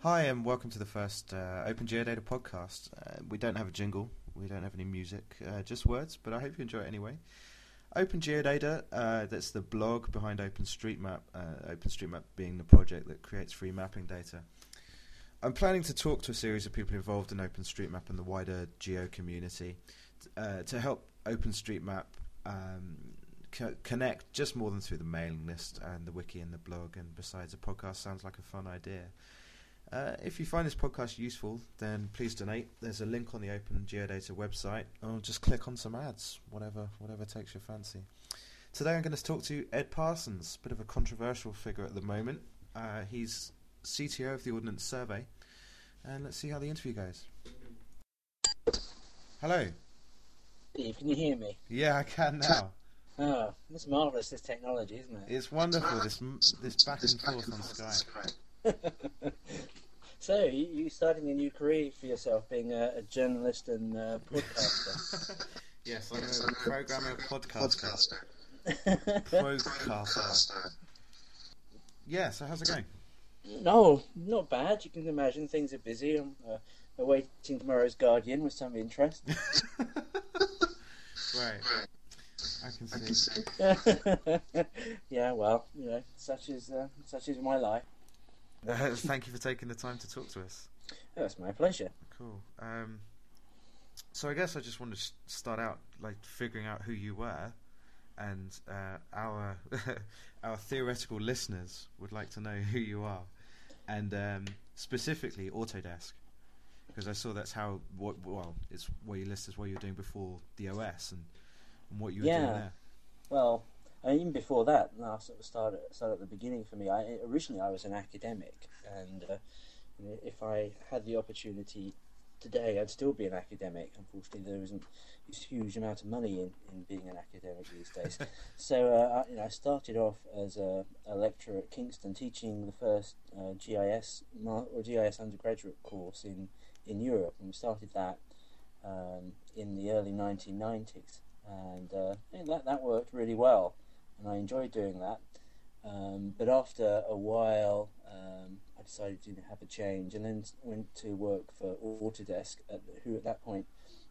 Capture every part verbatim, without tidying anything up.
Hi, and welcome to the first uh, Open Geodata podcast. Uh, we don't have a jingle, we don't have any music, uh, just words, but I hope you enjoy it anyway. Open Geodata, uh, that's the blog behind OpenStreetMap, uh, OpenStreetMap being the project that creates free mapping data. I'm planning to talk to a series of people involved in OpenStreetMap and the wider geo community uh, to help OpenStreetMap um, co- connect just more than through the mailing list and the wiki and the blog, and besides, a podcast sounds like a fun idea. Uh, if you find this podcast useful, then please donate. There's a link on the Open Geodata website, or just click on some ads, whatever whatever takes your fancy. Today I'm going to talk to Ed Parsons, a bit of a controversial figure at the moment. Uh, he's C T O of the Ordnance Survey, and let's see how the interview goes. Hello. Steve, can you hear me? Yeah, I can now. Oh, it's marvellous, this technology, isn't it? It's wonderful, this this back and forth on Skype. So, you, you starting a new career for yourself, being a, a journalist and uh, podcaster? Yes, I'm a programmer, podcaster. Procaster. Yeah, so how's it going? No, not bad. You can imagine things are busy. I'm uh, awaiting tomorrow's Guardian with some interest. Right. I can see. Yeah, well, you know, such is uh, such is my life. Uh, thank you for taking the time to talk to us. Oh, it's my pleasure. Cool. Um, so I guess I just want to sh- start out like figuring out who you were, and uh, our our theoretical listeners would like to know who you are, and um, specifically Autodesk, because I saw that's how what well it's what you list as what you were doing before the O S and, and what you were yeah. doing there. Well, I mean, even before that, and I'll sort of start at, start at the beginning for me. I, originally, I was an academic, and uh, you know, if I had the opportunity today, I'd still be an academic. Unfortunately, there isn't a huge amount of money in, in being an academic these days. So, uh, I, you know, I started off as a, a lecturer at Kingston, teaching the first uh, G I S mar- or G I S undergraduate course in, in Europe, and we started that um, in the early nineteen nineties, and uh, yeah, that that worked really well. And I enjoyed doing that. Um, but after a while, um, I decided to have a change, and then went to work for Autodesk, at, who at that point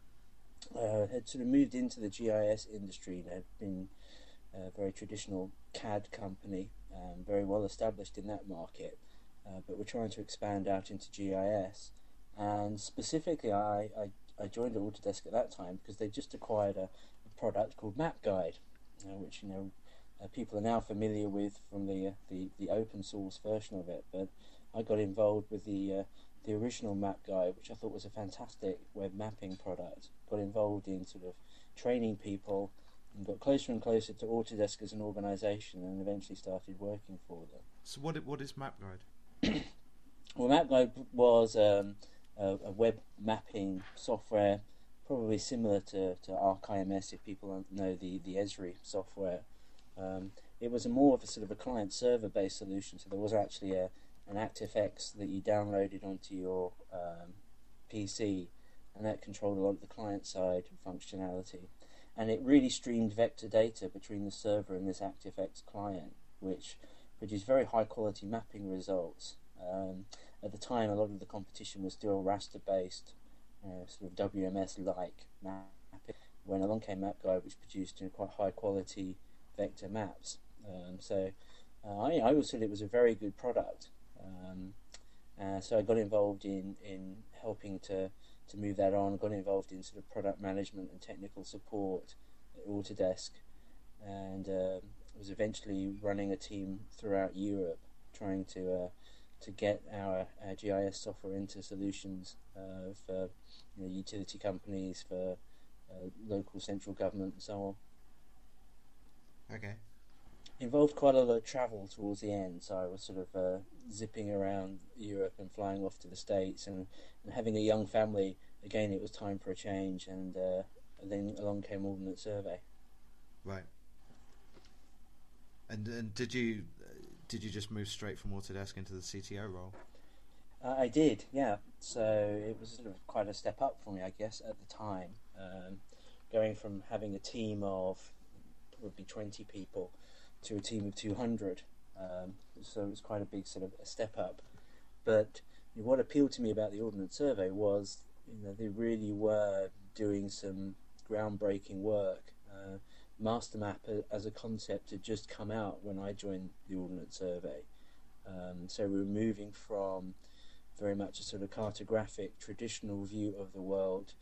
uh, had sort of moved into the G I S industry. They had been a very traditional C A D company, um, very well established in that market, uh, but we're trying to expand out into G I S. And specifically, I, I, I joined Autodesk at that time because they just acquired a, a product called MapGuide, uh, which, you know, Uh, people are now familiar with from the, uh, the the open source version of it, but I got involved with the uh, the original MapGuide, which I thought was a fantastic web mapping product. Got involved in sort of training people, and got closer and closer to Autodesk as an organisation, and eventually started working for them. So what what is MapGuide? Well, MapGuide was um, a, a web mapping software, probably similar to, to ArcIMS if people know the, the Esri software. Um, it was a more of a sort of a client-server-based solution, so there was actually a, an ActiveX that you downloaded onto your um, P C, and that controlled a lot of the client-side functionality. And it really streamed vector data between the server and this ActiveX client, which produced very high-quality mapping results. Um, at the time, a lot of the competition was still raster-based, uh, sort of W M S-like mapping, when along came MapGuide, which produced you know, quite high-quality vector maps. Um, so uh, I, I always thought it was a very good product. Um, uh, so I got involved in, in helping to, to move that on. Got involved in sort of product management and technical support at Autodesk, and uh, was eventually running a team throughout Europe, trying to uh, to get our, our G I S software into solutions uh, for you know, utility companies, for uh, local central government, and so on. Okay. Involved quite a lot of travel towards the end, so I was sort of uh, zipping around Europe and flying off to the States, and, and having a young family. Again, it was time for a change, and, uh, and then along came Ordnance Survey. Right. And and did you did you just move straight from Autodesk into the C T O role? Uh, I did, yeah. So it was sort of quite a step up for me, I guess, at the time. Um, going from having a team of probably twenty people to a team of two hundred. Um, so it was quite a big sort of a step up. But what appealed to me about the Ordnance Survey was, you know, they really were doing some groundbreaking work. Uh, MasterMap as a concept had just come out when I joined the Ordnance Survey. Um, so we were moving from very much a sort of cartographic, traditional view of the world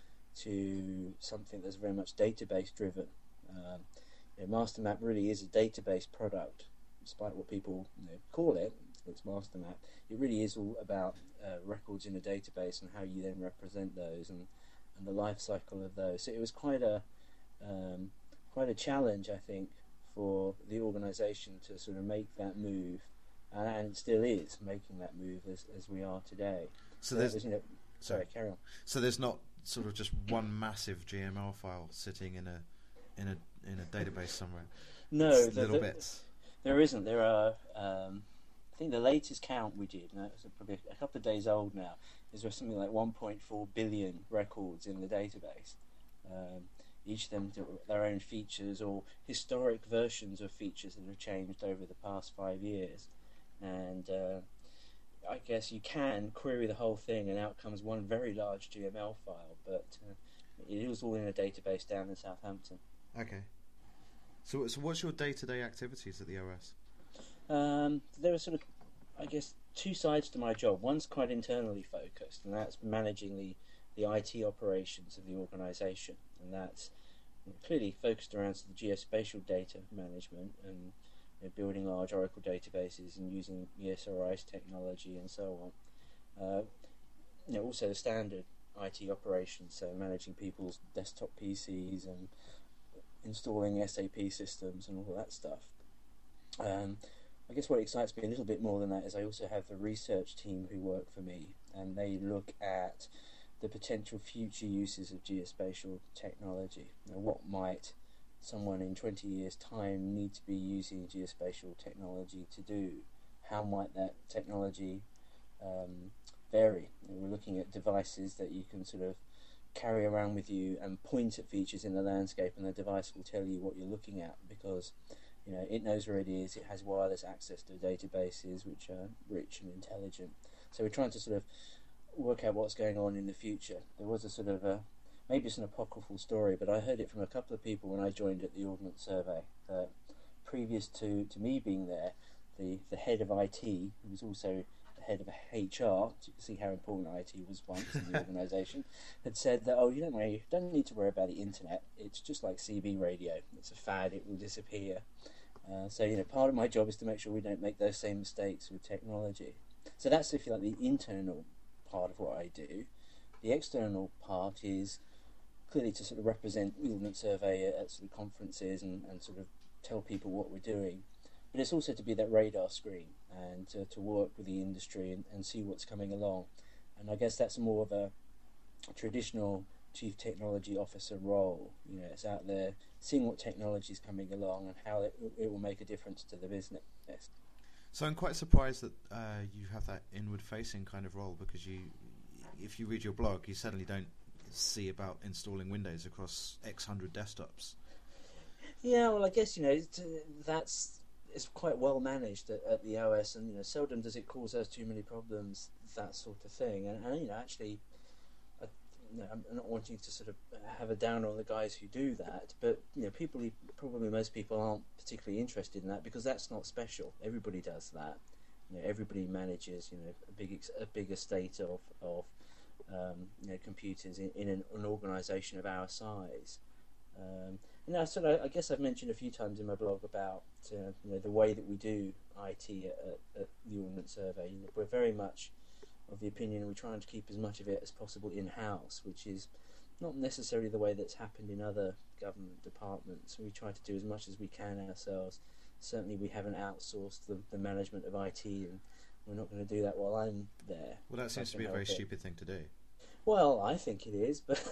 to something that's very much database driven. Um, you know, MasterMap really is a database product, despite what people, you know, call it. It's MasterMap. It really is all about uh, records in a database and how you then represent those and, and the life cycle of those. So it was quite a um, quite a challenge, I think, for the organisation to sort of make that move, and, and it still is making that move as as we are today. So, so there's was, you know, sorry, sorry, carry on. So there's not sort of just one massive G M L file sitting in a in a in a database somewhere. No, it's the, little the, bits. There isn't. There are. Um, I think the latest count we did, now it's probably a couple of days old now, is there's something like one point four billion records in the database. Um, each of them do their own features or historic versions of features that have changed over the past five years. And uh, I guess you can query the whole thing and out comes one very large G M L file, but uh, it was all in a database down in Southampton. Okay. So, so what's your day-to-day activities at the O S? Um, there are sort of, I guess, two sides to my job. One's quite internally focused, and that's managing the, the I T operations of the organisation, and that's clearly focused around the geospatial data management and, you know, building large Oracle databases and using E S R I S technology and so on. Uh, you know, also the standard I T operations, so managing people's desktop P Cs and installing S A P systems and all that stuff. Um, I guess what excites me a little bit more than that is I also have the research team who work for me, and they look at the potential future uses of geospatial technology. You know, what might someone in twenty years' time need to be using geospatial technology to do? How might that technology um, vary? You know, we're looking at devices that you can sort of carry around with you and point at features in the landscape, and the device will tell you what you're looking at because, you know, it knows where it is. It has wireless access to databases which are rich and intelligent. So we're trying to sort of work out what's going on in the future. There was a sort of a, maybe it's an apocryphal story, but I heard it from a couple of people when I joined at the Ordnance Survey, that previous to, to me being there, the, the head of I T, who was also the head of H R, so you can see how important I T was once in the organisation, had said that, oh, you don't, worry, you don't need to worry about the internet. It's just like C B radio. It's a fad. It will disappear. Uh, so, you know, part of my job is to make sure we don't make those same mistakes with technology. So that's, if you like, the internal part of what I do. The external part is clearly to sort of represent the Ordnance Survey at, at sort of conferences and, and sort of tell people what we're doing. But it's also to be that radar screen and to, to work with the industry and, and see what's coming along. And I guess that's more of a traditional Chief Technology Officer role. You know, it's out there seeing what technology is coming along and how it, it will make a difference to the business. So I'm quite surprised that uh, you have that inward-facing kind of role, because you, if you read your blog, you certainly don't see about installing Windows across X hundred desktops. Yeah, well, I guess, you know, it's, uh, that's it's quite well managed at, at the O S, and, you know, seldom does it cause us too many problems, that sort of thing. And, and you know, actually, I, you know, I'm not wanting to sort of have a down on the guys who do that, but, you know, people, probably most people aren't particularly interested in that because that's not special. Everybody does that. You know, everybody manages, you know, a big a big estate of of um, you know, computers in, in an, an organisation of our size. Um, and I sort of, I guess I've mentioned a few times in my blog about uh, you know, the way that we do I T at, at, at the Ordnance Survey. You know, we're very much of the opinion we're trying to keep as much of it as possible in-house, which is not necessarily the way that's happened in other government departments. We try to do as much as we can ourselves. Certainly we haven't outsourced the, the management of I T, and we're not going to do that while I'm there. Well, that seems to be a very it. stupid thing to do. Well, I think it is, but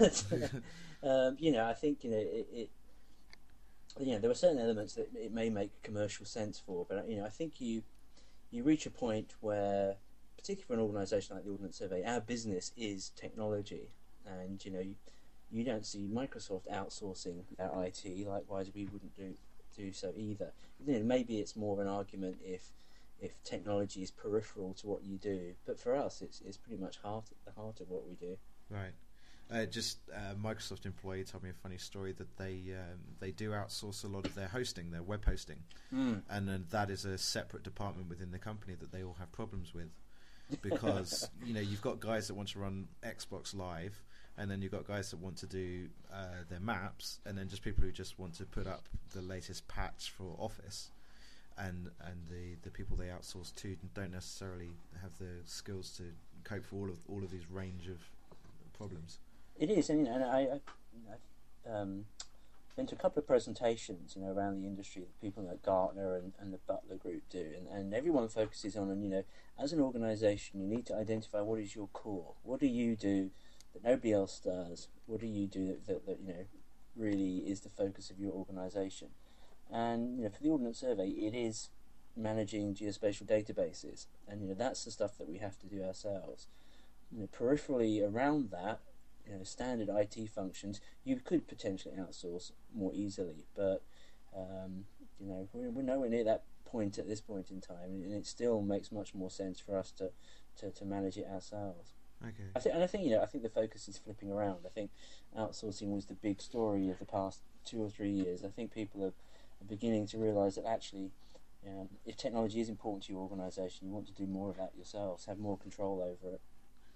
um, you know, I think, you know, it, it you know, there are certain elements that it may make commercial sense for, but, you know, I think you you reach a point where, particularly for an organisation like the Ordnance Survey, our business is technology, and, you know, you, you don't see Microsoft outsourcing their I T. Likewise, we wouldn't do do so either. You know, maybe it's more of an argument if if technology is peripheral to what you do. But for us, it's it's pretty much heart at the heart of what we do. Right. Uh, just uh, Microsoft employee told me a funny story that they um, they do outsource a lot of their hosting, their web hosting, Mm. and then that is a separate department within the company that they all have problems with, because you know you've got guys that want to run Xbox Live, and then you've got guys that want to do uh, their maps, and then just people who just want to put up the latest patch for Office, and and the, the people they outsource to don't necessarily have the skills to cope for all of all of these range of problems. It is, and, and I, I, you know, um, been to a couple of presentations, you know, around the industry that people like Gartner and, and the Butler Group do, and, and everyone focuses on, and you know, as an organisation, you need to identify what is your core. What do you do that nobody else does? What do you do that, that, that you know, really is the focus of your organisation? And you know, for the Ordnance Survey, it is managing geospatial databases, and you know, that's the stuff that we have to do ourselves. You know, peripherally around that, you know, standard I T functions you could potentially outsource more easily, but um, you know, we're, we're nowhere near that point at this point in time, and it still makes much more sense for us to, to, to manage it ourselves. Okay. I think, and I think you know, I think the focus is flipping around. I think outsourcing was the big story of the past two or three years. I think people are, are beginning to realise that actually, um, if technology is important to your organisation, you want to do more of that yourselves, have more control over it.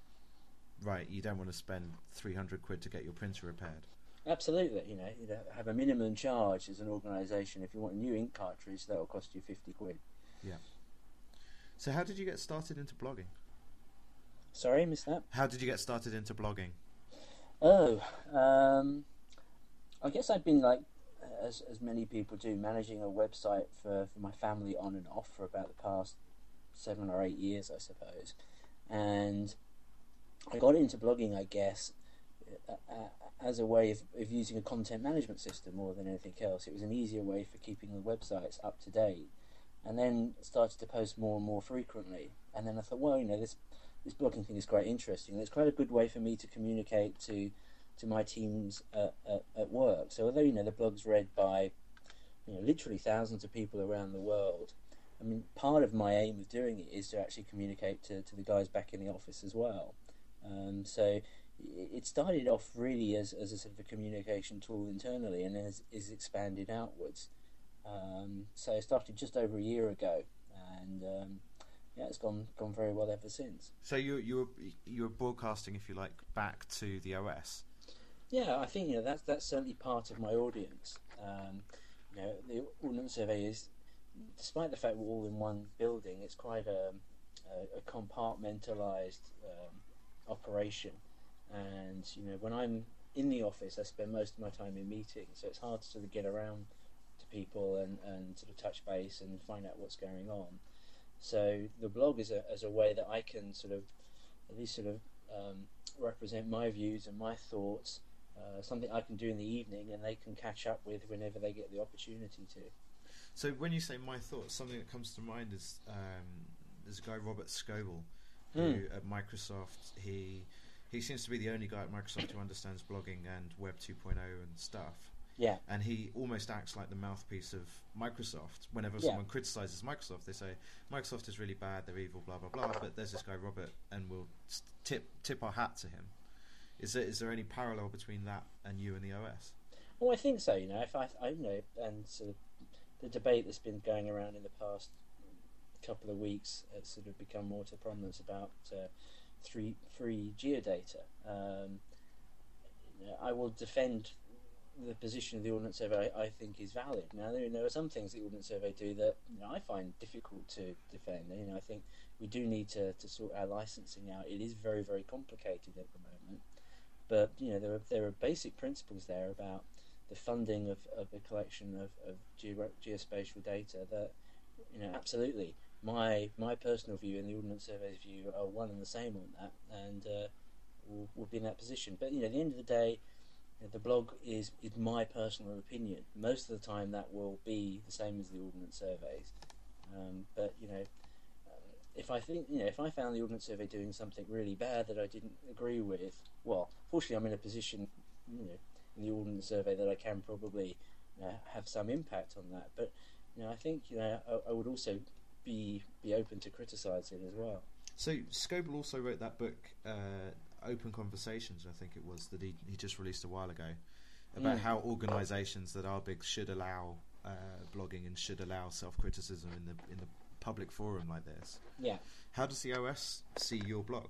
Right, you don't want to spend three hundred quid to get your printer repaired. Absolutely, you know, you have a minimum charge as an organisation. If you want a new ink cartridge, that will cost you fifty quid. Yeah. So how did you get started into blogging? Sorry, missed that? How did you get started into blogging? Oh, um, I guess I've been like, as as many people do, managing a website for, for my family on and off for about the past seven or eight years, I suppose. And I got into blogging, I guess, uh, as a way of, of using a content management system more than anything else. It was an easier way for keeping the websites up to date. And then started to post more and more frequently. And then I thought, well, you know, this this blogging thing is quite interesting. It's quite a good way for me to communicate to to my teams at, at, at work. So although, you know, the blog's read by, you know, literally thousands of people around the world, I mean, part of my aim of doing it is to actually communicate to, to the guys back in the office as well. Um, so it started off really as, as a sort of a communication tool internally, and then has, is expanded outwards. Um, so it started just over a year ago, and um, yeah, it's gone gone very well ever since. So you you were you were broadcasting, if you like, back to the O S. Yeah, I think you know that's that's certainly part of my audience. Um, you know, the Ordnance Survey is, despite the fact we're all in one building, it's quite a, a, a compartmentalised um, operation. And you know, when I'm in the office, I spend most of my time in meetings, so it's hard to sort of get around to people and, and sort of touch base and find out what's going on. So the blog is a as a way that I can sort of at least sort of um, represent my views and my thoughts, uh, something I can do in the evening, and they can catch up with whenever they get the opportunity to. So when you say my thoughts, something that comes to mind is um, there's a guy, Robert Scoble, who Mm. at Microsoft, he he seems to be the only guy at Microsoft who understands blogging and Web two point oh and stuff. Yeah. And he almost acts like the mouthpiece of Microsoft. Whenever Yeah. someone criticises Microsoft, they say Microsoft is really bad, they're evil, blah blah blah. But there's this guy Robert, and we'll s- tip tip our hat to him. Is there is there any parallel between that and you and the O S? Well, I think so. You know, if I, I you know, and sort of the debate that's been going around in the past couple of weeks has sort of become more to prominence about uh, free free geodata. Um, you know, I will defend the position of the Ordnance Survey. I, I think is valid. Now, there, there are some things the Ordnance Survey do that you know I find difficult to defend. You know, I think we do need to, to sort our licensing out. It is very very complicated at the moment, but you know there are there are basic principles there about the funding of, of the collection of, of geo, geospatial data that, you know, absolutely, my my personal view and the Ordnance Survey's view are one and the same on that, and uh, we'll, we'll be in that position. But, you know, at the end of the day, you know, the blog is, is my personal opinion. Most of the time that will be the same as the Ordnance Survey's. Um, but, you know, if I think, you know, if I found the Ordnance Survey doing something really bad that I didn't agree with, well, fortunately I'm in a position, you know, in the Ordnance Survey that I can probably, you know, have some impact on that. But, you know, I think, you know, I, I would also be be open to criticise it as well. So Scoble also wrote that book, uh, Open Conversations, I think it was, that he, he just released a while ago, about mm. how organisations that are big should allow uh, blogging and should allow self-criticism in the in the public forum like this. Yeah. How does the O S see your blog?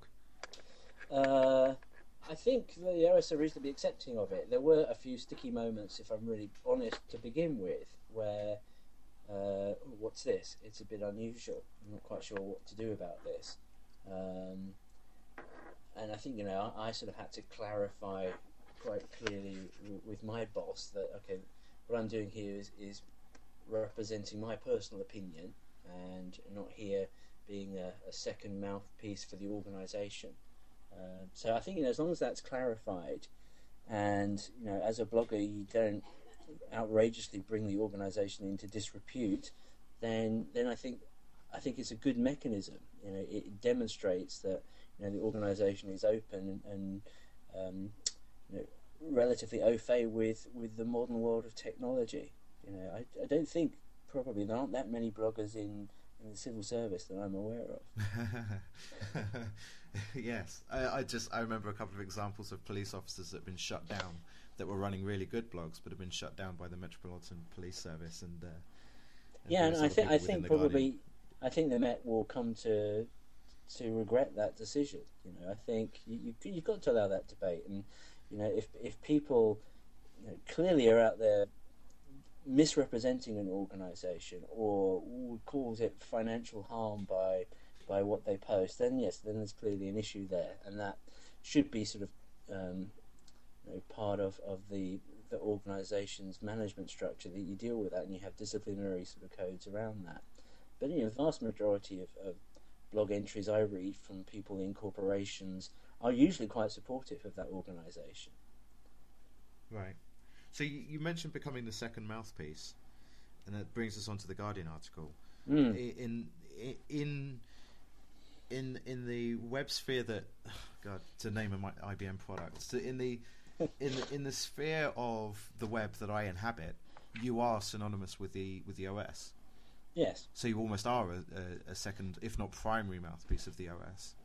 Uh, I think the O S are reasonably accepting of it. There were a few sticky moments, if I'm really honest, to begin with, where, uh, what's this? It's a bit unusual. I'm not quite sure what to do about this. Um, and I think, you know, I, I sort of had to clarify quite clearly w- with my boss that, okay, what I'm doing here is, is representing my personal opinion and not here being a, a second mouthpiece for the organisation. Uh, so I think, you know, as long as that's clarified, and you know, as a blogger, you don't outrageously bring the organisation into disrepute, then then I think I think it's a good mechanism. You know, it demonstrates that you know the organisation is open and, and um, you know, relatively au fait with with the modern world of technology. You know, I, I don't think probably there aren't that many bloggers in. in the civil service that I'm aware of. Yes, I, I just I remember a couple of examples of police officers that have been shut down that were running really good blogs, but have been shut down by the Metropolitan Police Service. And, uh, and yeah, and I think I think probably Guardian. I think the Met will come to to regret that decision. You know, I think you, you you've got to allow that debate, and you know, if if people you know, clearly are out there misrepresenting an organisation or would cause it financial harm by by what they post, then yes, then there's clearly an issue there, and that should be sort of um, you know, part of, of the the organisation's management structure, that you deal with that and you have disciplinary sort of codes around that. But you know, the vast majority of, of blog entries I read from people in corporations are usually quite supportive of that organisation. Right. So you, you mentioned becoming the second mouthpiece, and that brings us on to the Guardian article. Mm. In in in in the web sphere that, oh God, to name a my I B M product, so in the in the, in the sphere of the web that I inhabit, you are synonymous with the with the O S. Yes. So you almost are a, a, a second, if not primary, mouthpiece of the O S.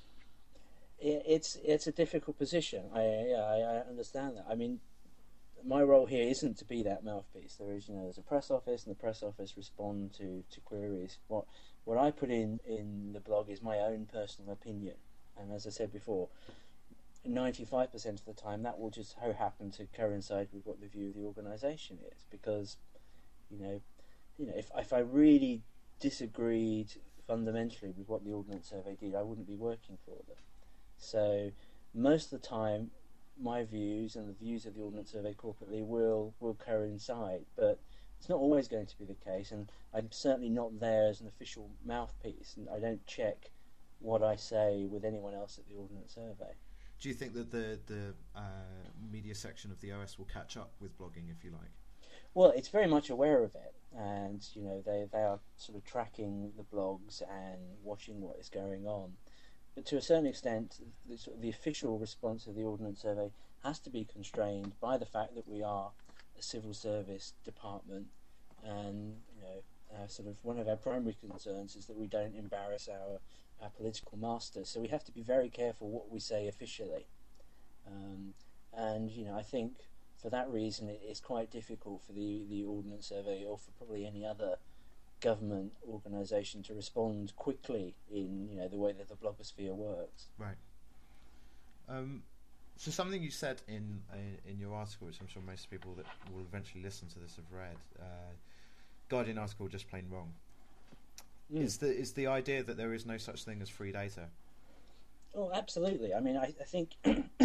It's it's a difficult position. I yeah, I, I understand that. I mean, my role here isn't to be that mouthpiece. There is, you know, there's a press office, and the press office respond to, to queries. What what I put in, in the blog is my own personal opinion, and as I said before, ninety-five percent of the time that will just so happen to coincide with what the view of the organisation is. Because, you know, you know, if if I really disagreed fundamentally with what the Ordnance Survey did, I wouldn't be working for them. So most of the time, my views and the views of the Ordnance Survey corporately will will coincide, but it's not always going to be the case, and I'm certainly not there as an official mouthpiece, and I don't check what I say with anyone else at the Ordnance Survey. Do you think that the the uh, media section of the O S will catch up with blogging, if you like? Well, it's very much aware of it, and you know they they are sort of tracking the blogs and watching what is going on. But to a certain extent, the, sort of the official response of the Ordnance Survey has to be constrained by the fact that we are a civil service department, and you know, uh, sort of one of our primary concerns is that we don't embarrass our, our political masters. So we have to be very careful what we say officially, um, and you know, I think for that reason, it, it's quite difficult for the the Ordnance Survey, or for probably any other government organisation, to respond quickly in you know the way that the blogosphere works. Right. Um, so something you said in uh, in your article, which I'm sure most people that will eventually listen to this have read, uh, Guardian article, just plain wrong. Mm. Is the is the idea that there is no such thing as free data? Oh, absolutely. I mean, I, I think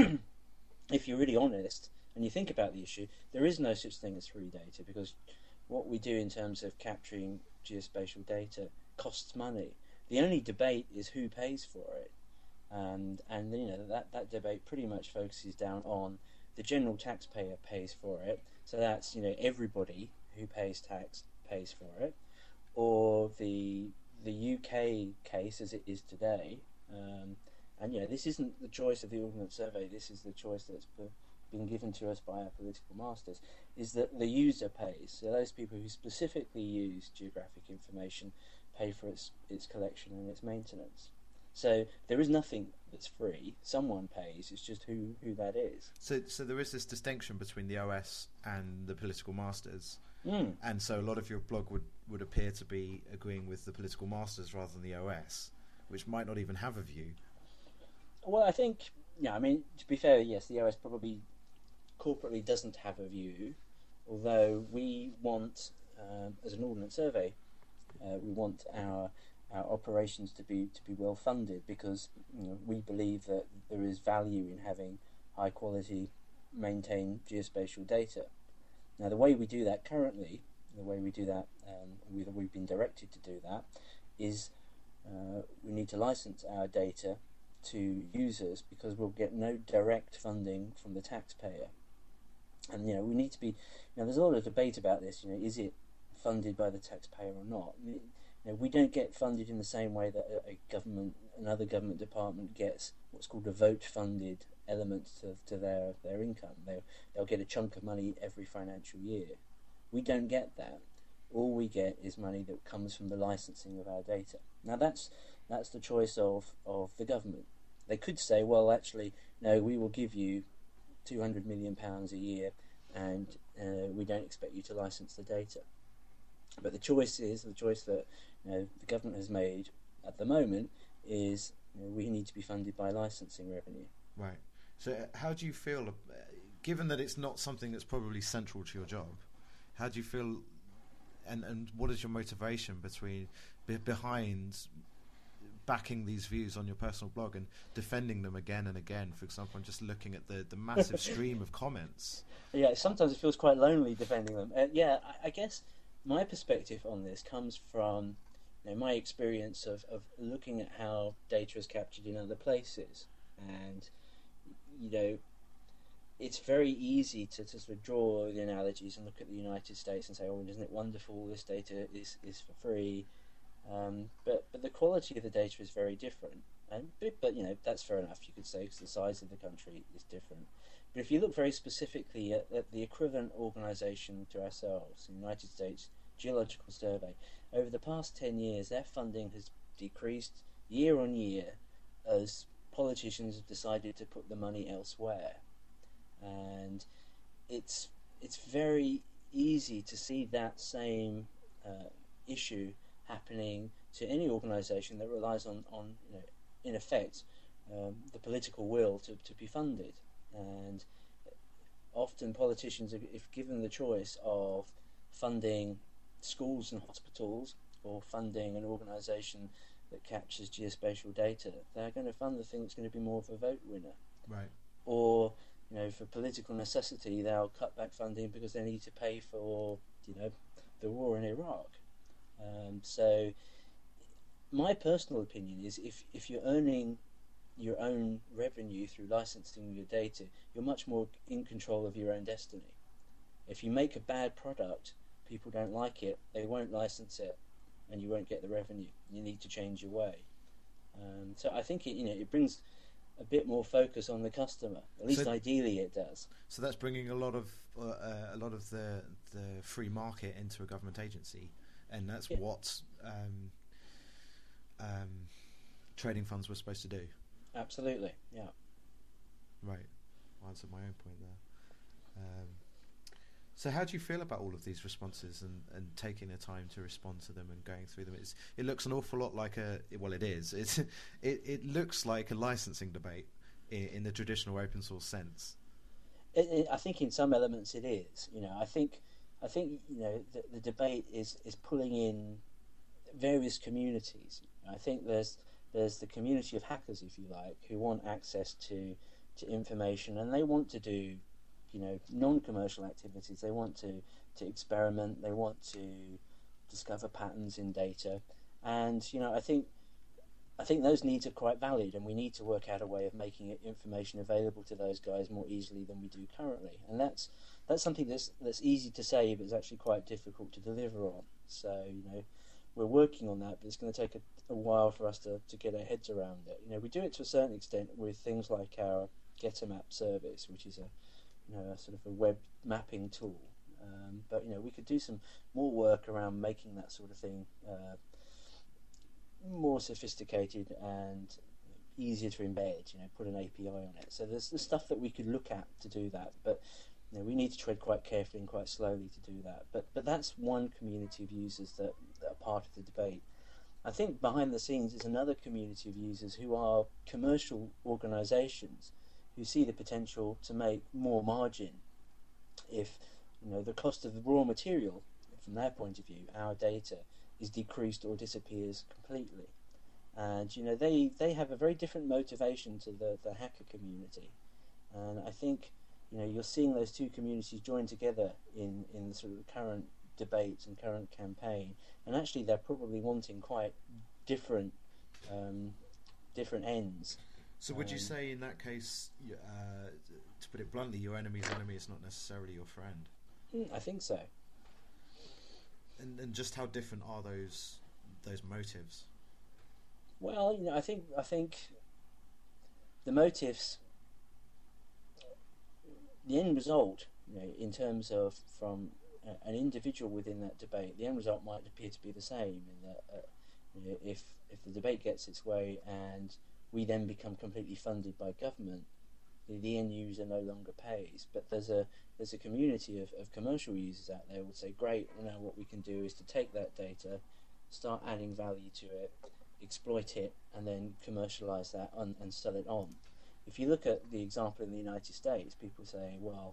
if you're really honest and you think about the issue, there is no such thing as free data, because what we do in terms of capturing geospatial data costs money. The only debate is who pays for it, and and you know that that debate pretty much focuses down on the general taxpayer pays for it. So that's you know everybody who pays tax pays for it, or the the U K case as it is today. Um, and you know this isn't the choice of the Ordnance Survey. This is the choice that's been given to us by our political masters, is that the user pays. So those people who specifically use geographic information pay for its its collection and its maintenance. So there is nothing that's free. Someone pays. It's just who, who that is. So so there is this distinction between the O S and the political masters, Mm. and so a lot of your blog would, would appear to be agreeing with the political masters rather than the O S, which might not even have a view. Well, I think, yeah, I mean, to be fair, yes, the O S probably corporately doesn't have a view, although we want, um, as an Ordnance Survey, uh, we want our our operations to be to be well funded, because you know, we believe that there is value in having high quality maintained geospatial data. Now, the way we do that currently, the way we do that, um, we, we've been directed to do that, is uh, we need to license our data to users, because we'll get no direct funding from the taxpayer. And you know, we need to be. You know, there's a lot of debate about this. You know, is it funded by the taxpayer or not? You know, we don't get funded in the same way that a, a government, another government department gets what's called a vote-funded element to, to their their income. They they'll get a chunk of money every financial year. We don't get that. All we get is money that comes from the licensing of our data. Now that's that's the choice of, of the government. They could say, well, actually, no, we will give you two hundred million pounds a year, and uh, we don't expect you to license the data. But the choice is the choice that you know, the government has made at the moment is you know, we need to be funded by licensing revenue. Right. So, uh, how do you feel, uh, given that it's not something that's probably central to your job? How do you feel, and and what is your motivation between be, behind backing these views on your personal blog and defending them again and again? For example, I'm just looking at the, the massive stream of comments. Yeah, sometimes it feels quite lonely defending them. Uh, yeah, I, I guess my perspective on this comes from you know, my experience of, of looking at how data is captured in other places. And, you know, it's very easy to, to sort of draw the analogies and look at the United States and say, oh, isn't it wonderful, this data is, is for free. Um, but, but the quality of the data is very different. And, but, but, you know, that's fair enough, you could say, because the size of the country is different. But if you look very specifically at, at the equivalent organisation to ourselves, the United States Geological Survey, over the past ten years, their funding has decreased year on year as politicians have decided to put the money elsewhere. And it's it's very easy to see that same uh, issue happening to any organisation that relies on, on you know, in effect, um, the political will to, to be funded. And often politicians, if given the choice of funding schools and hospitals or funding an organisation that captures geospatial data, they're going to fund the thing that's going to be more of a vote winner. Right. Or, you know, for political necessity, they'll cut back funding because they need to pay for, you know, the war in Iraq. Um, so, my personal opinion is if, if you're earning your own revenue through licensing your data, you're much more in control of your own destiny. If you make a bad product, people don't like it, they won't license it, and you won't get the revenue. You need to change your way. Um, so I think it, you know, it brings a bit more focus on the customer. At least so, ideally, it does. So that's bringing a lot of uh, a lot of the the free market into a government agency, and that's yeah. what um, um, trading funds were supposed to do. Absolutely, yeah. Right. I answered my own point there. Um, so how do you feel about all of these responses and, and taking the time to respond to them and going through them? It's, it looks an awful lot like a... Well, it is. It's, it, it looks like a licensing debate in, in the traditional open source sense. It, it, I think in some elements it is. You know, I think, I think you know, the, the debate is, is pulling in various communities. I think there's... There's the community of hackers, if you like, who want access to, to information, and they want to do, you know, non-commercial activities. They want to, to experiment. They want to discover patterns in data, and you know, I think I think those needs are quite valid, and we need to work out a way of making it information available to those guys more easily than we do currently. And that's that's something that's that's easy to say, but it's actually quite difficult to deliver on. So you know. We're working on that, but it's going to take a, a while for us to, to get our heads around it. You know, we do it to a certain extent with things like our GetAmap service, which is a, you know, a sort of a web mapping tool. Um, but you know, we could do some more work around making that sort of thing uh, more sophisticated and easier to embed. You know, put an A P I on it. So there's the stuff that we could look at to do that, but you know, we need to tread quite carefully and quite slowly to do that. But but that's one community of users that, that are part of the debate. I think behind the scenes is another community of users who are commercial organisations who see the potential to make more margin if, you know, the cost of the raw material, from their point of view, our data, is decreased or disappears completely. And you know, they they have a very different motivation to the the hacker community, and I think, you know, you're seeing those two communities join together in in the sort of current debate and current campaign, and actually they're probably wanting quite different um, different ends. So would you Um, say in that case, y- uh, to put it bluntly, your enemy's enemy is not necessarily your friend? mm, I think so. And, and just how different are those those motives? Well, you know, I think I think the motives, the end result, you know, in terms of from a, an individual within that debate, the end result might appear to be the same. In that, uh, you know, if if the debate gets its way and we then become completely funded by government, the, the end user no longer pays. But there's a there's a community of, of commercial users out there who would say, great, well, now what we can do is to take that data, start adding value to it, exploit it, and then commercialize that on, and sell it on. If you look at the example in the United States, people say, well,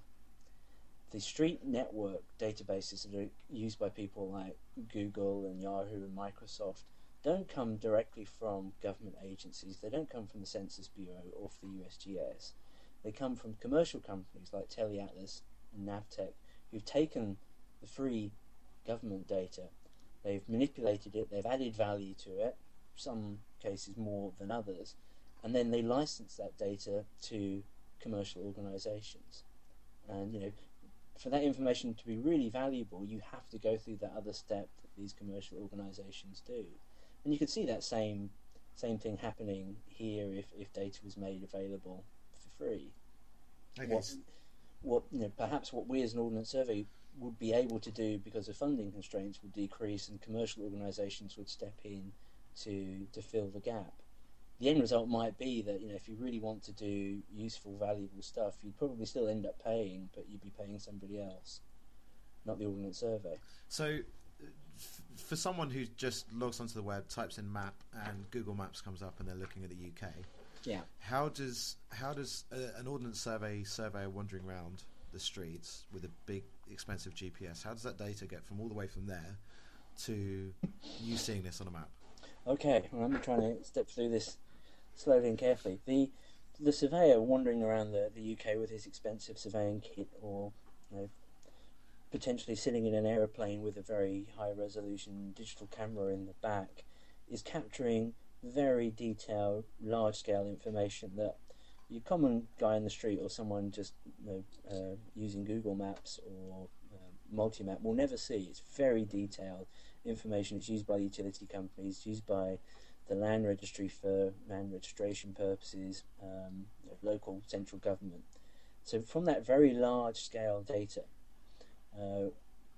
the street network databases that are used by people like Google and Yahoo and Microsoft don't come directly from government agencies. They don't come from the Census Bureau or from the U S G S. They come from commercial companies like TeleAtlas and Navtech, who've taken the free government data, they've manipulated it, they've added value to it, some cases more than others, and then they license that data to commercial organisations. And you know, for that information to be really valuable, you have to go through that other step that these commercial organisations do. And you could see that same same thing happening here if, if data was made available for free. Okay. What, what you know, perhaps what we as an Ordnance Survey would be able to do because of funding constraints would decrease, and commercial organisations would step in to to fill the gap. The end result might be that, you know, if you really want to do useful, valuable stuff, you'd probably still end up paying, but you'd be paying somebody else, not the Ordnance Survey. So, f- for someone who just logs onto the web, types in map, and Google Maps comes up, and they're looking at the U K, Yeah. how does how does uh, an Ordnance Survey surveyor wandering around the streets with a big, expensive G P S, how does that data get from all the way from there to you seeing this on a map? Okay, well, I'm trying to step through this slowly and carefully. The the surveyor wandering around the, the U K with his expensive surveying kit, or you know, potentially sitting in an aeroplane with a very high resolution digital camera in the back, is capturing very detailed, large scale information that your common guy in the street or someone just you know, uh, using Google Maps or uh, Multimap will never see. It's very detailed information. It's used by the utility companies, it's used by the land registry for land registration purposes, um, local central government. So from that very large scale data, uh,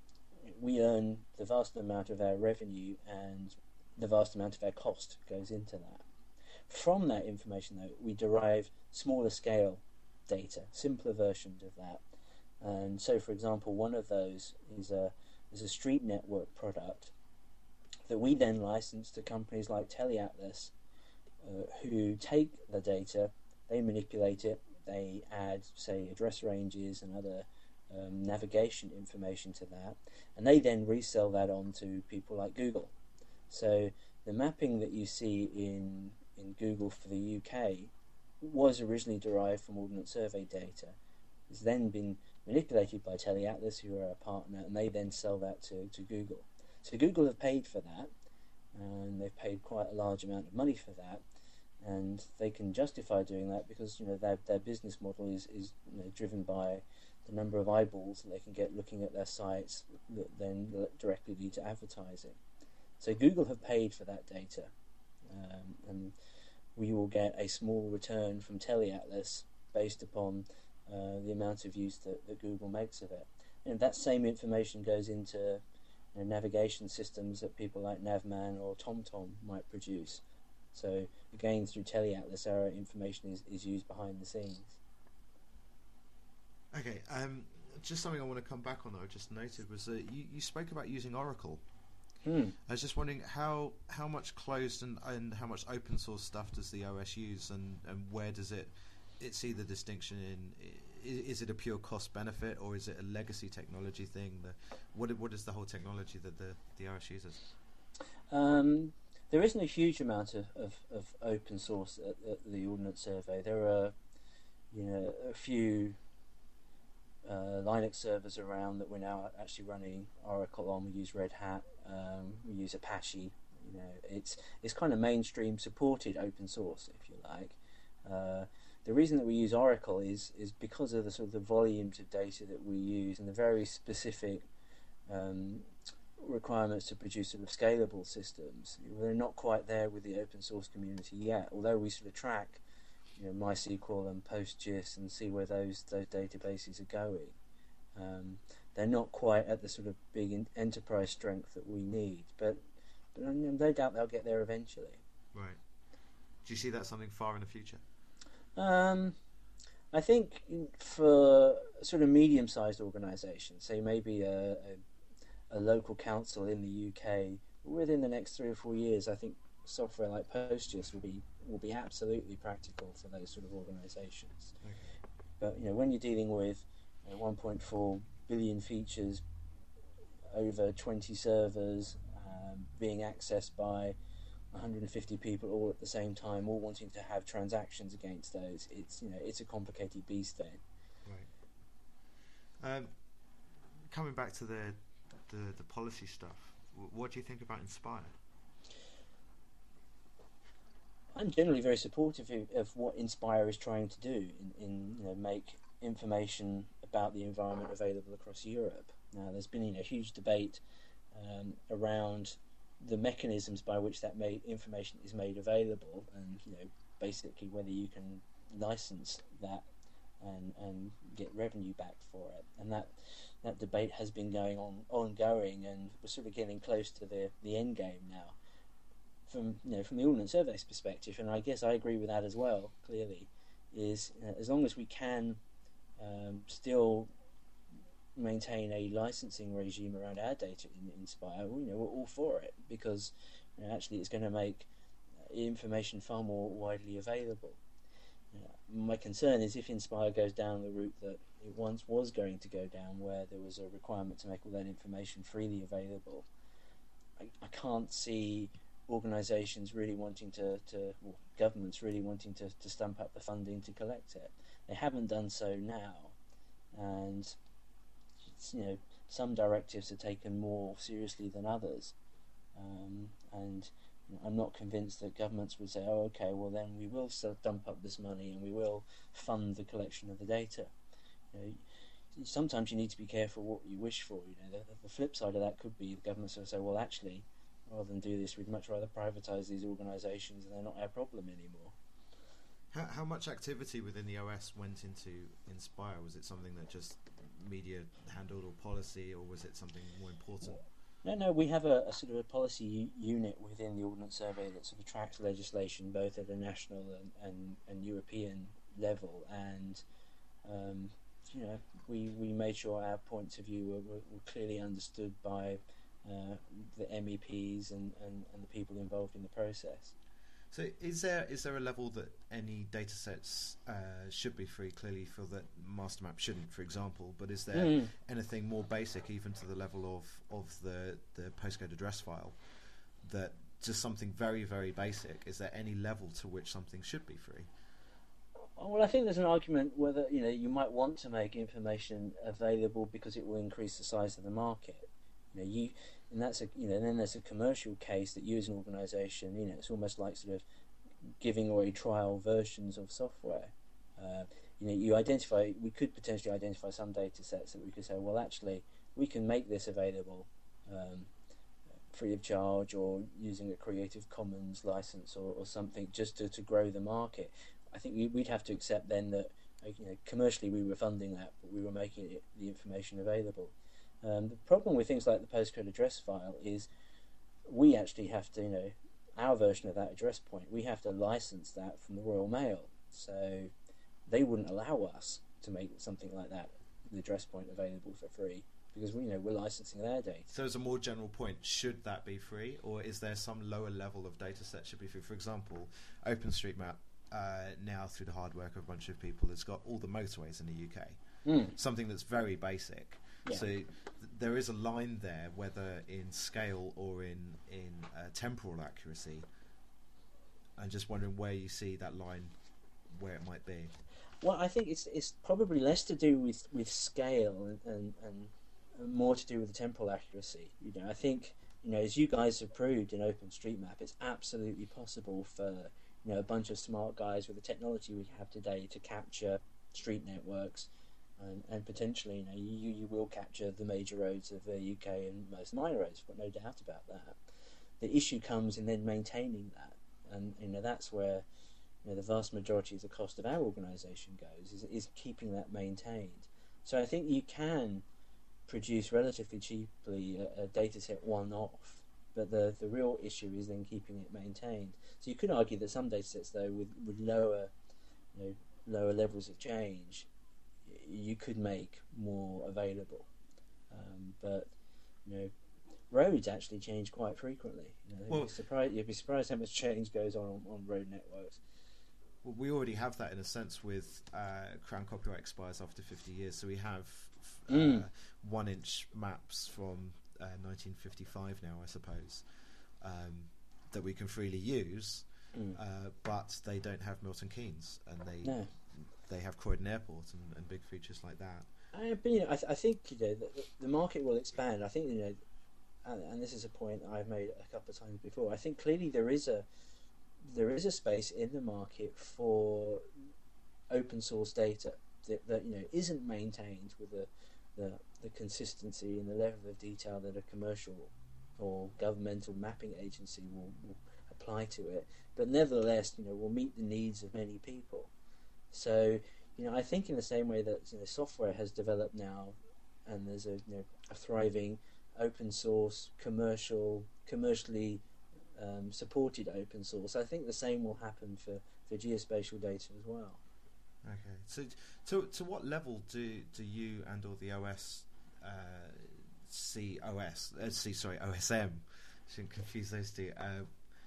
we earn the vast amount of our revenue, and the vast amount of our cost goes into that. From that information, though, we derive smaller scale data, simpler versions of that. And so, for example, one of those is a is a street network product that we then license to companies like TeleAtlas, uh, who take the data, they manipulate it, they add, say, address ranges and other um, navigation information to that, and they then resell that on to people like Google. So the mapping that you see in in Google for the U K was originally derived from Ordnance Survey data. It's then been manipulated by TeleAtlas, who are a partner, and they then sell that to, to Google. So Google have paid for that, and they've paid quite a large amount of money for that, and they can justify doing that because you know their their business model is is you know, driven by the number of eyeballs that they can get looking at their sites that then directly lead to advertising. So Google have paid for that data, um, and we will get a small return from TeleAtlas based upon uh, the amount of use that, that Google makes of it. And that same information goes into you know, navigation systems that people like Navman or TomTom might produce. So again, through TeleAtlas, our information is, is used behind the scenes. Okay, um, just something I want to come back on that I just noted was that you, you spoke about using Oracle. Hmm. I was just wondering how, how much closed and, and how much open source stuff does the O S use, and, and where does it it see the distinction in? Is, is it a pure cost benefit, or is it a legacy technology thing? The, what what is the whole technology that the, the O S uses? Um, there isn't a huge amount of, of, of open source at, at the Ordnance Survey. There are, you know, a few uh, Linux servers around that we're now actually running Oracle on. We use Red Hat. Um, we use Apache. You know, it's it's kind of mainstream supported open source, if you like. Uh, the reason that we use Oracle is is because of the sort of the volumes of data that we use and the very specific um, requirements to produce sort of scalable systems. We're not quite there with the open source community yet, although we sort of track, you know, MySQL and PostGIS and see where those those databases are going. Um, they're not quite at the sort of big in enterprise strength that we need, but, but no doubt they'll get there eventually. Right. Do you see that something far in the future? Um, I think for sort of medium-sized organisations, say maybe a, a, a local council in the U K, within the next three or four years, I think software like PostGIS will be will be absolutely practical for those sort of organisations. Okay. But you know, when you're dealing with you know, one point four billion features over twenty servers um, being accessed by one hundred fifty people all at the same time, all wanting to have transactions against those, it's you know it's a complicated beast then. Right. Um, coming back to the the, the policy stuff, what do you think about Inspire? I'm generally very supportive of, of what Inspire is trying to do in, in you know make information about the environment available across Europe. Now, there's been you know, a huge debate um, around the mechanisms by which that made information is made available, and you know basically whether you can license that and and get revenue back for it. And that that debate has been going on ongoing, and we're sort of getting close to the the end game now. From you know from the Ordnance Survey's perspective, and I guess I agree with that as well. Clearly, is uh, as long as we can um, still maintain a licensing regime around our data in Inspire, you know, we're all for it, because you know, actually it's going to make information far more widely available. You know, my concern is if Inspire goes down the route that it once was going to go down, where there was a requirement to make all that information freely available, I, I can't see organisations really wanting to, to well, governments really wanting to, to stump up the funding to collect it. They haven't done so now, and you know some directives are taken more seriously than others, um, and you know, I'm not convinced that governments would say, oh okay, well then we will dump up this money and we will fund the collection of the data. You know, sometimes you need to be careful what you wish for. You know, the, the flip side of that could be the governments will say, well actually, rather than do this, we'd much rather privatise these organisations and they're not our problem anymore. How, how much activity within the O S went into Inspire? Was it something that just media handled, or policy, or was it something more important? No, no, we have a, a sort of a policy u unit within the Ordnance Survey that sort of tracks legislation both at a national and, and, and European level, and um, you know, we, we made sure our points of view were, were, were clearly understood by uh, the M E Ps and, and, and the people involved in the process. So is there is there a level that any data sets uh, should be free? Clearly, you feel that MasterMap shouldn't, for example, but is there Mm. anything more basic, even to the level of, of the, the postcode address file, that just something very, very basic, is there any level to which something should be free? Well, I think there's an argument whether you know you might want to make information available because it will increase the size of the market. You know, you and that's a you know then there's a commercial case that you as an organisation, you know, it's almost like sort of giving away trial versions of software. Uh, you know, you identify we could potentially identify some data sets that we could say, well, actually, we can make this available um, free of charge or using a Creative Commons license or, or something just to, to grow the market. I think we, we'd have to accept then that you know, commercially we were funding that, but we were making it, the information available. Um, the problem with things like the postcode address file is we actually have to, you know, our version of that address point, we have to license that from the Royal Mail. So they wouldn't allow us to make something like that, the address point, available for free, because we, you know, we're licensing their data. So as a more general point, should that be free, or is there some lower level of data set should be free? For example, OpenStreetMap, uh, now through the hard work of a bunch of people, has got all the motorways in the U K. Mm. Something that's very basic. Yeah. So th- there is a line there, whether in scale or in in uh, temporal accuracy. I'm just wondering where you see that line, where it might be. Well, I think it's it's probably less to do with, with scale and, and, and more to do with the temporal accuracy. You know, I think, you know, as you guys have proved in OpenStreetMap, it's absolutely possible for, you know, a bunch of smart guys with the technology we have today to capture street networks. And, and potentially, you know, you, you will capture the major roads of the U K and most minor roads. I've got no doubt about that. The issue comes in then maintaining that, and you know that's where, you know, the vast majority of the cost of our organisation goes, is is keeping that maintained. So I think you can produce relatively cheaply a, a data set one off, but the the real issue is then keeping it maintained. So you could argue that some data sets, though, with with lower, you know, lower levels of change, you could make more available, um, but you know, roads actually change quite frequently. You know, Well, you'd, be surprised, you'd be surprised how much change goes on on, on road networks. Well, we already have that in a sense with uh, Crown copyright expires after fifty years, so we have uh, Mm. one-inch maps from uh, nineteen fifty-five now, I suppose, um, that we can freely use, Mm. uh, but they don't have Milton Keynes, and they No. they have Croydon Airport and, and big features like that. I, but, you know, I, th- I think you know the, the market will expand. I think you know, and, and this is a point I've made a couple of times before. I think clearly there is a there is a space in the market for open source data that, that you know isn't maintained with the, the the consistency and the level of detail that a commercial or governmental mapping agency will, will apply to it, but nevertheless, you know, will meet the needs of many people. So, you know, I think in the same way that you know, software has developed now, and there's a, you know, a thriving open source, commercial, commercially um, supported open source, I think the same will happen for, for geospatial data as well. Okay, so to to what level do do you and or the O S uh, see O S uh, see sorry O S M? Shouldn't confuse those two. Uh,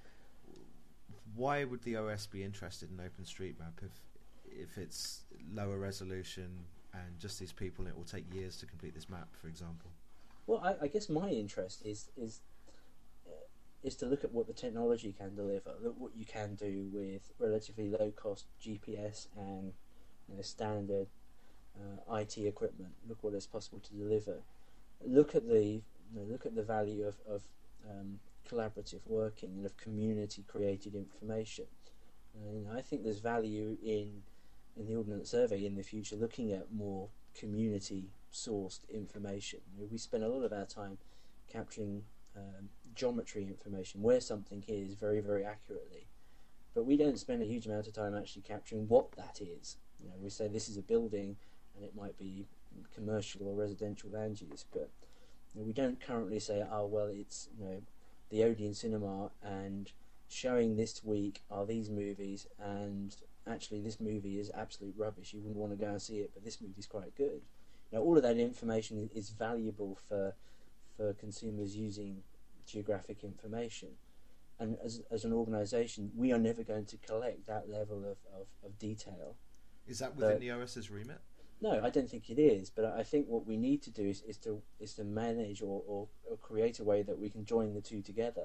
why would the O S be interested in OpenStreetMap if if it's lower resolution and just these people, and it will take years to complete this map, for example? Well, I, I guess my interest is is uh, is to look at what the technology can deliver. Look what you can do with relatively low cost G P S and you know, standard uh, I T equipment. Look what is possible to deliver. Look at the you know, look at the value of of um, collaborative working and of community created information. Uh, you know, I think there's value in in the Ordnance Survey in the future looking at more community sourced information. You know, we spend a lot of our time capturing um, geometry information, where something is, very very accurately, but we don't spend a huge amount of time actually capturing what that is. You know, we say this is a building and it might be commercial or residential land use, but you know, we don't currently say, oh well, it's you know the Odeon Cinema and showing this week are these movies, and actually this movie is absolute rubbish, you wouldn't want to go and see it, but this movie's quite good. Now all of that information is valuable for for consumers using geographic information, and as, as an organisation we are never going to collect that level of, of, of detail. Is that within but, the O S's remit? No, I don't think it is, but I think what we need to do is, is to is to manage or, or, or create a way that we can join the two together,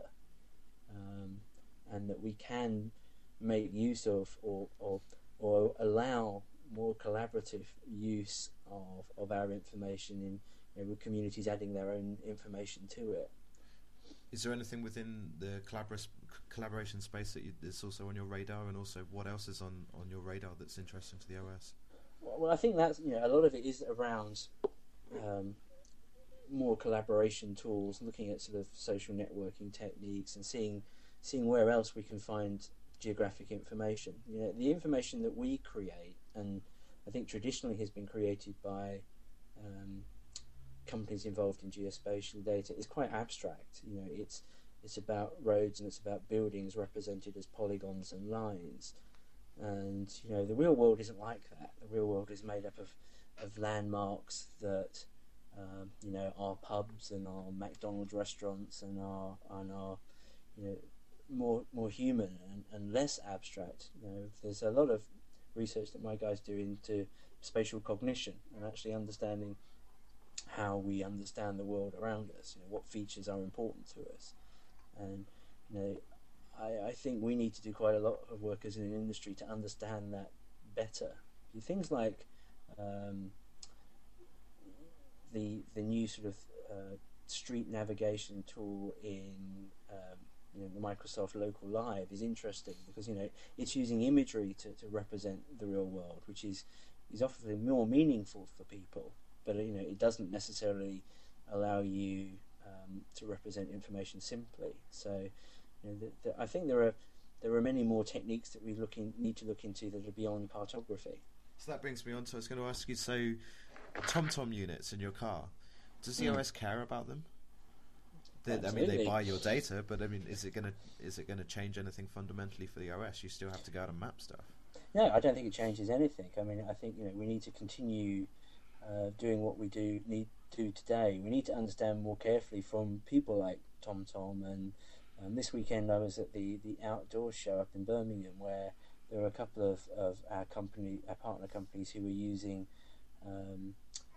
um, and that we can make use of or, or or allow more collaborative use of, of our information in you know, with communities adding their own information to it. Is there anything within the collabor- collaboration space that you, that's also on your radar, and also what else is on, on your radar that's interesting to the O S? Well, I think that's you know a lot of it is around um, more collaboration tools, looking at sort of social networking techniques and seeing seeing where else we can find geographic information. You know, the information that we create, and I think traditionally has been created by um, companies involved in geospatial data is quite abstract. You know, it's it's about roads and it's about buildings represented as polygons and lines. And you know, the real world isn't like that. The real world is made up of, of landmarks that um, you know, are pubs and are McDonald's restaurants and are and are you know more more human and, and less abstract. You know, there's a lot of research that my guys do into spatial cognition and actually understanding how we understand the world around us. You know, what features are important to us, and you know, I, I think we need to do quite a lot of work as an industry to understand that better. Things like um, the the new sort of uh, street navigation tool in um, you know, the Microsoft Local Live is interesting because you know it's using imagery to, to represent the real world, which is is often more meaningful for people. But you know it doesn't necessarily allow you um, to represent information simply. So you know, the, the, I think there are there are many more techniques that we look in, need to look into that are beyond cartography. So that brings me on to I was going to ask you. So TomTom units in your car, does the mm. O S care about them? They, I mean, they buy your data, but I mean, is it gonna is it gonna change anything fundamentally for the O S? You still have to go out and map stuff. No, I don't think it changes anything. I mean, I think you know we need to continue uh, doing what we do need to do today. We need to understand more carefully from people like TomTom. And um, this weekend I was at the the outdoor show up in Birmingham, where there were a couple of, of our company, our partner companies, who were using um,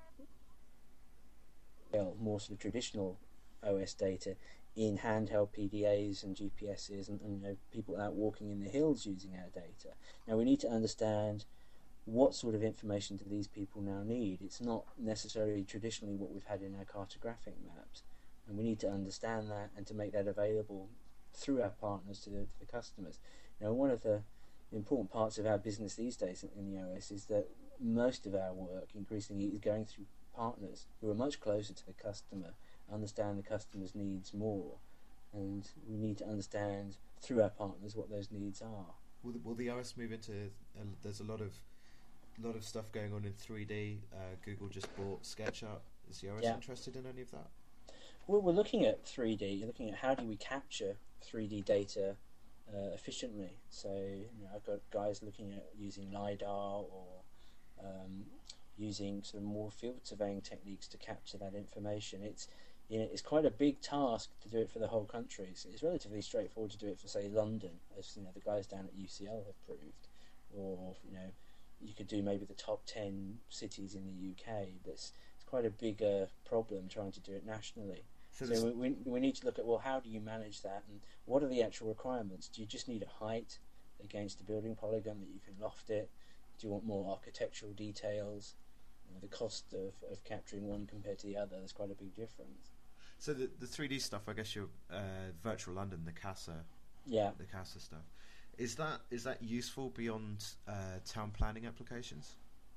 well, more sort of traditional O S data in handheld P D As and G P Ses, and, and you know, people out walking in the hills using our data. Now we need to understand what sort of information do these people now need. It's not necessarily traditionally what we've had in our cartographic maps, and we need to understand that and to make that available through our partners to the, to the customers. Now, one of the important parts of our business these days in, in the O S is that most of our work increasingly is going through partners who are much closer to the customer, understand the customer's needs more, and we need to understand through our partners what those needs are. Will the, will the O S move into? Uh, there's a lot of lot of stuff going on in three D. Uh, Google just bought SketchUp. Is the O S yeah. interested in any of that? Well, we're looking at three D. You're looking at how do we capture three D data uh, efficiently. So you know, I've got guys looking at using LiDAR or um, using sort of more field surveying techniques to capture that information. It's you know, it's quite a big task to do it for the whole country. It's, it's relatively straightforward to do it for, say, London, as you know the guys down at U C L have proved, or you know, you could do maybe the top ten cities in the U K. But it's, it's quite a bigger problem trying to do it nationally. So, so we, we we need to look at, well, how do you manage that, and what are the actual requirements? Do you just need a height against a building polygon that you can loft it? Do you want more architectural details? You know, the cost of, of capturing one compared to the other, there's quite a big difference. So the the three D stuff, I guess your uh, Virtual London, the CASA, yeah, the CASA stuff, is that is that useful beyond uh, town planning applications?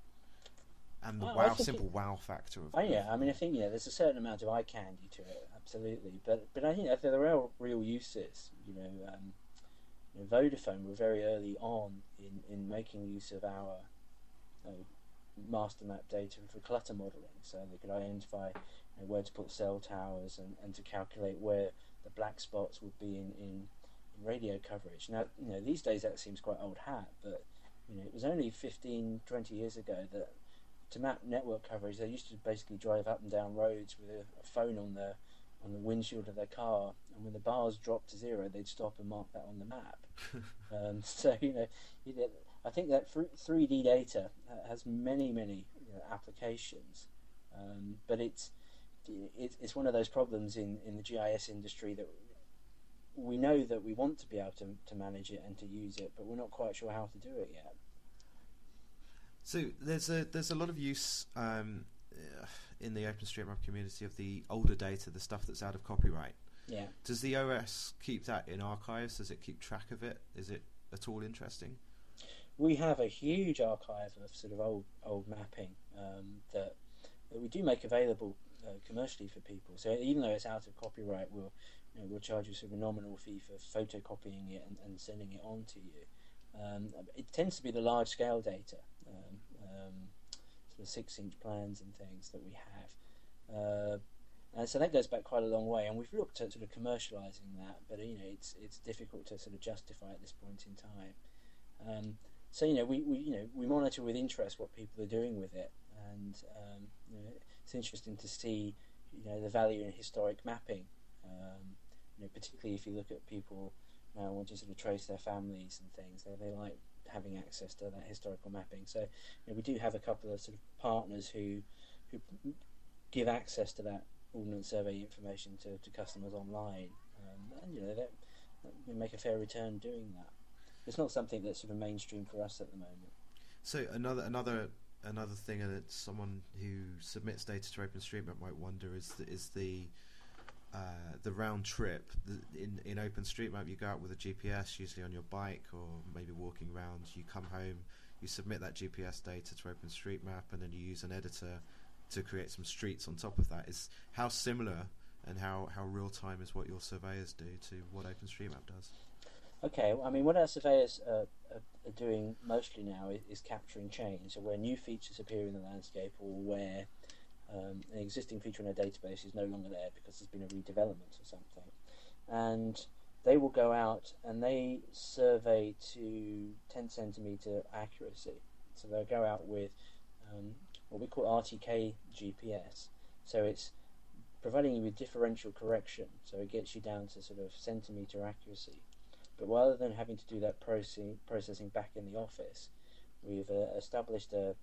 And the oh, wow, simple it, wow factor of. Oh yeah, I mean, I think yeah, there's a certain amount of eye candy to it, absolutely. But but I think there are real, real uses. You know, um, you know, Vodafone were very early on in, in making use of our uh, master map data for clutter modelling, so they could identify you know, where to put cell towers and, and to calculate where the black spots would be in, in, in radio coverage. Now, you know, these days that seems quite old hat, but you know, it was only fifteen, twenty years ago that to map network coverage, they used to basically drive up and down roads with a, a phone on the on the windshield of their car, and when the bars dropped to zero, they'd stop and mark that on the map. um, so you know, you know, I think that three D data has many, many you know, applications, um, but it's it's one of those problems in, in the G I S industry that we know that we want to be able to to manage it and to use it, but we're not quite sure how to do it yet. So there's a there's a lot of use um, in the OpenStreetMap community of the older data, the stuff that's out of copyright. Yeah. Does the O S keep that in archives? Does it keep track of it? Is it at all interesting? We have a huge archive of sort of old old mapping um, that, that we do make available uh, commercially for people. So even though it's out of copyright, we'll you know, we'll charge you sort of a nominal fee for photocopying it and, and sending it on to you. Um, it tends to be the large scale data, um, um, sort of six inch plans and things that we have. Uh, and so that goes back quite a long way, and we've looked at sort of commercialising that, but you know it's it's difficult to sort of justify at this point in time. Um, so you know we, we you know we monitor with interest what people are doing with it, and um, you know, it's interesting to see you know the value in historic mapping. Um, you know, particularly if you look at people now want to sort of trace their families and things, they they like having access to that historical mapping. So you know, we do have a couple of sort of partners who who give access to that Ordnance Survey information to, to customers online, um, and you know that we make a fair return doing that. It's not something that's sort of mainstream for us at the moment. So another another another thing that someone who submits data to OpenStreetMap might wonder is the, is the uh, the round trip. The, in in OpenStreetMap, you go out with a G P S, usually on your bike or maybe walking around. You come home, you submit that G P S data to OpenStreetMap, and then you use an editor to create some streets on top of that. Is how similar and how, how real time is what your surveyors do to what OpenStreetMap does? Okay, well, I mean, what our surveyors uh, are, are doing mostly now is, is capturing change. So where new features appear in the landscape, or where um, an existing feature in a database is no longer there because there's been a redevelopment or something, and they will go out and they survey to ten centimetre accuracy. So they'll go out with um, what we call R T K G P S. So it's providing you with differential correction, so it gets you down to sort of centimetre accuracy. But rather than having to do that processing, processing back in the office, we've uh, established a,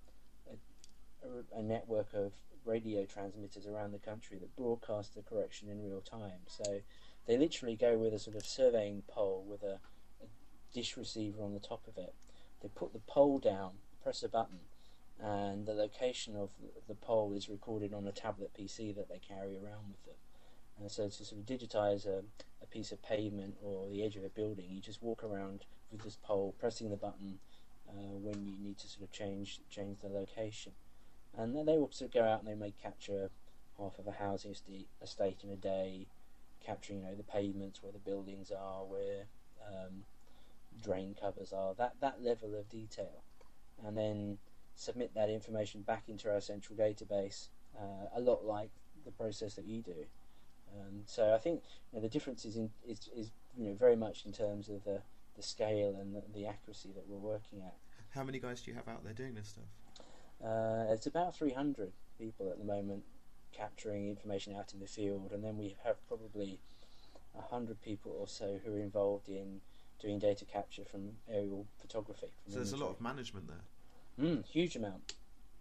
a, a network of radio transmitters around the country that broadcast the correction in real time. So they literally go with a sort of surveying pole with a, a dish receiver on the top of it. They put the pole down, press a button, and the location of the pole is recorded on a tablet P C that they carry around with them. And so to sort of digitise a, a piece of pavement or the edge of a building, you just walk around with this pole, pressing the button uh, when you need to sort of change change the location. And then they will sort of go out and they may capture half of a housing estate, estate in a day, capturing you know the pavements where the buildings are, where um, drain covers are, that that level of detail, and then submit that information back into our central database, uh, a lot like the process that you do. Um, so I think you know, the difference is, in, is, is you know very much in terms of the, the scale and the, the accuracy that we're working at. How many guys do you have out there doing this stuff? Uh, it's about three hundred people at the moment capturing information out in the field, and then we have probably one hundred people or so who are involved in doing data capture from aerial photography. From so there's imagery. a lot of management there. Mm, huge amount.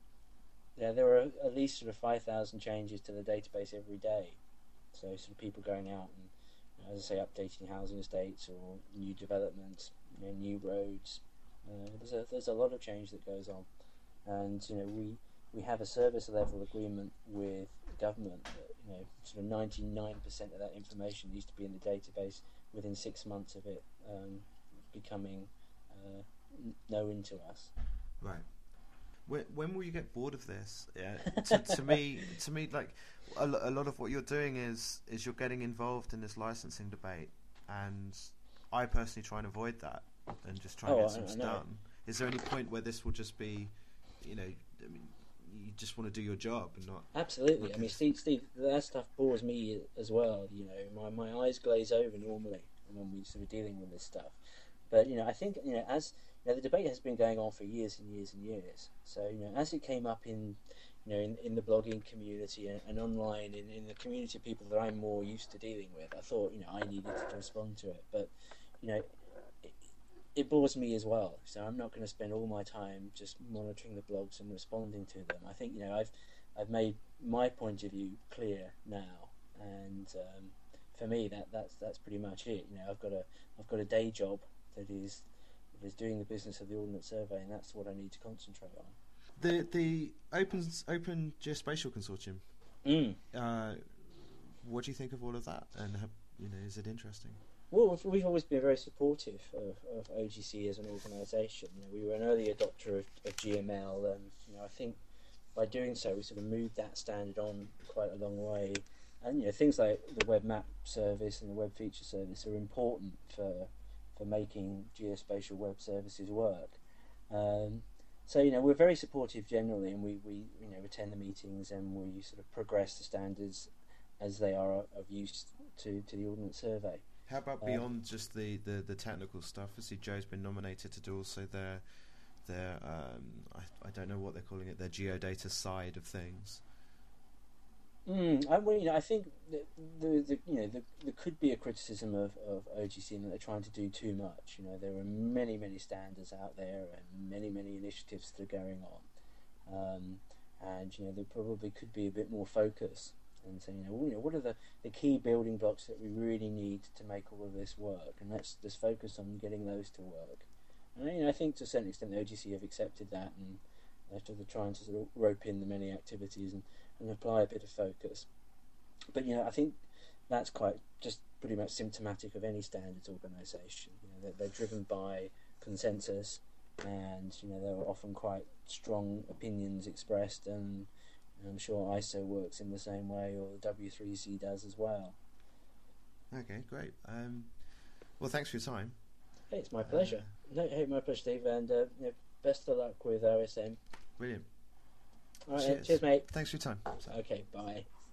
Yeah, there are at least sort of five thousand changes to the database every day. So sort of people going out and, you know, as I say, updating housing estates or new developments, you know, new roads. Uh, there's a there's a lot of change that goes on, and you know we we have a service level agreement with government that you know sort of ninety-nine percent of that information needs to be in the database within six months of it um, becoming uh, known to us. Right. When, when will you get bored of this? Yeah. to, to me, to me, like a, lo- a lot of what you're doing is is you're getting involved in this licensing debate, and I personally try and avoid that and just try and Oh, get I- some I stuff know. done. Is there any point where this will just be, you know, I mean, you just want to do your job and not? Absolutely. I mean, Steve, Steve, that stuff bores me as well. You know, my, my eyes glaze over normally when we're sort of dealing with this stuff. But you know, I think you know, as you know, the debate has been going on for years and years and years. So you know, as it came up in, you know, in, in the blogging community and, and online, in, in the community of people that I'm more used to dealing with, I thought you know I needed to respond to it. But you know, it, it bores me as well. So I'm not going to spend all my time just monitoring the blogs and responding to them. I think you know I've I've made my point of view clear now, and um, for me that that's that's pretty much it. You know, I've got a I've got a day job that is that is doing the business of the Ordnance Survey, and that's what I need to concentrate on. The the Open Open Geospatial Consortium. Mm. Uh, what do you think of all of that? And have, you know, is it interesting? Well, we've, we've always been very supportive of, of O G C as an organisation. You know, we were an early adopter of, of G M L, and you know, I think by doing so, we sort of moved that standard on quite a long way. And you know, things like the Web Map service and the Web Feature service are important for for making geospatial web services work. Um, so you know we're very supportive generally, and we, we you know attend the meetings and we sort of progress the standards as they are of use to, to the Ordnance Survey. How about Uh, beyond just the, the, the technical stuff? I see Joe's been nominated to do also their their um, I, I don't know what they're calling it, their geodata side of things. Mm, I, well, you know, I think that the, the you know the, there could be a criticism of, of O G C in that they're trying to do too much. You know, there are many many standards out there and many many initiatives that are going on, um, and you know there probably could be a bit more focus. And so, you know, you know, what are the, the key building blocks that we really need to make all of this work? And let's just focus on getting those to work. And you know, I think to a certain extent the O G C have accepted that, and they're sort of trying to sort of rope in the many activities and, and apply a bit of focus. But you know, I think that's quite just pretty much symptomatic of any standards organisation. You know, they're, they're driven by consensus, and you know, there are often quite strong opinions expressed, and I'm sure I S O works in the same way, or the W three C does as well. Okay, great. Um, well, thanks for your time. Hey, it's my pleasure. Uh, no, hey, my pleasure, Steve, and uh, you know, best of luck with O S M. Brilliant. All right, Cheers. cheers, mate. Thanks for your time. Okay, bye.